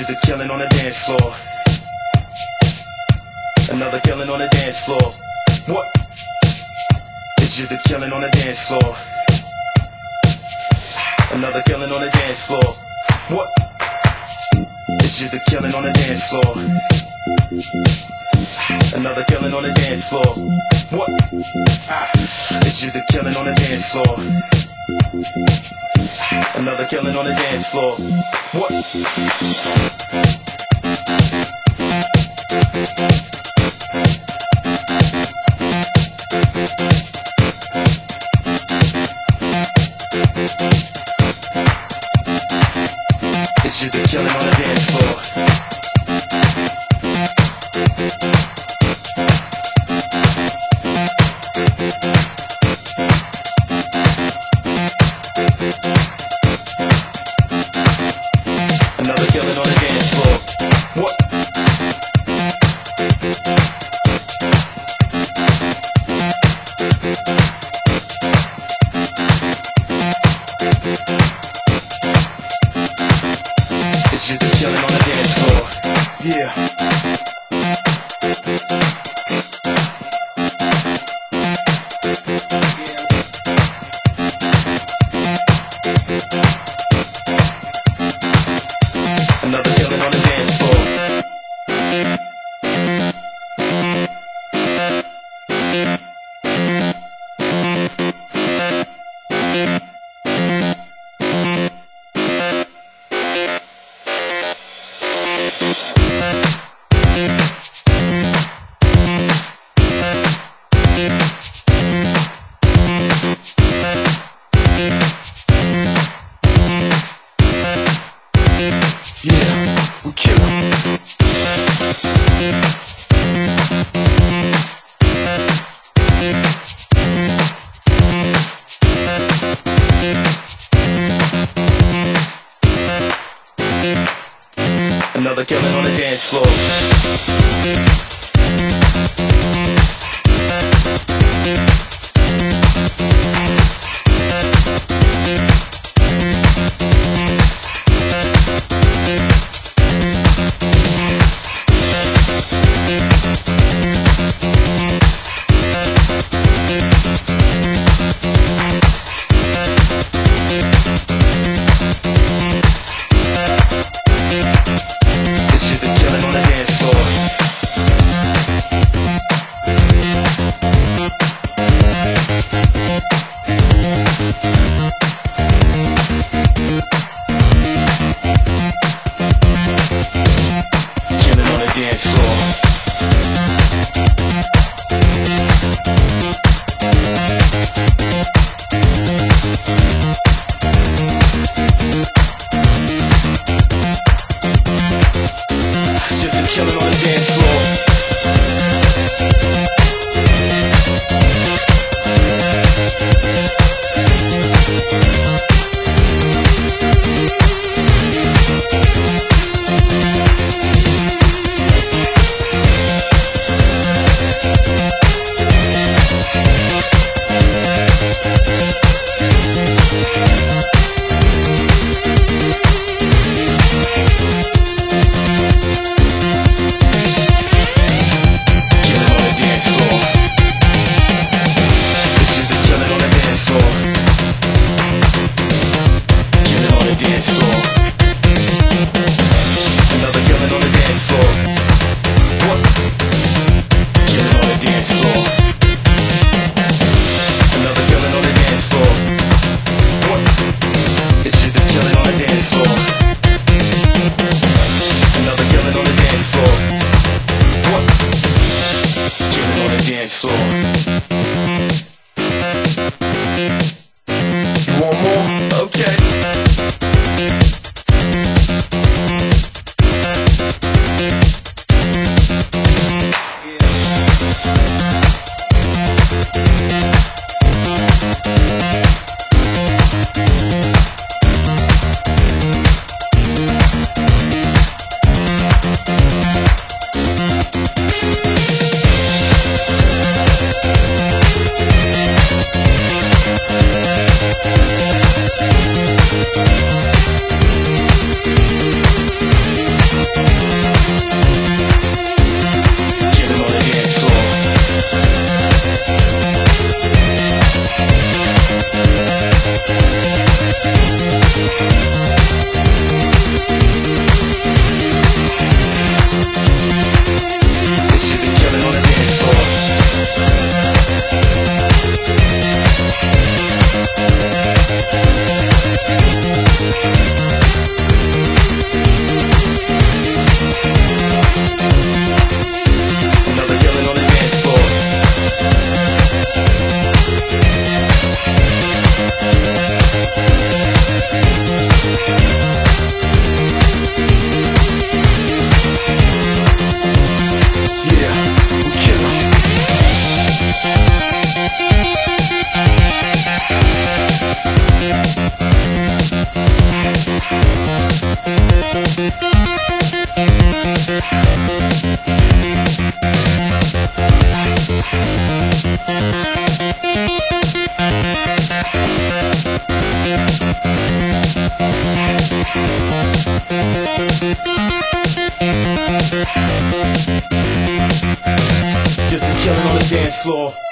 just a killing on the dance floor. Another killing on the dance floor. What? It's just a killing on the dance floor. Another killing on the dance floor. What? It's just a killing on the dance floor. Another killing on the dance floor. What? It's just a killing on the dance floor. Another killing on the dance floor. What? It's just a killing on the dance floor. Another killing on the dance floor. What? It's just a killing on the dance floor. Yeah. Another killing on the dance floor. Yeah, we kill 'em. Another killing on the dance floor. It's just a killing on the dance floor. Just a killing on the dance floor.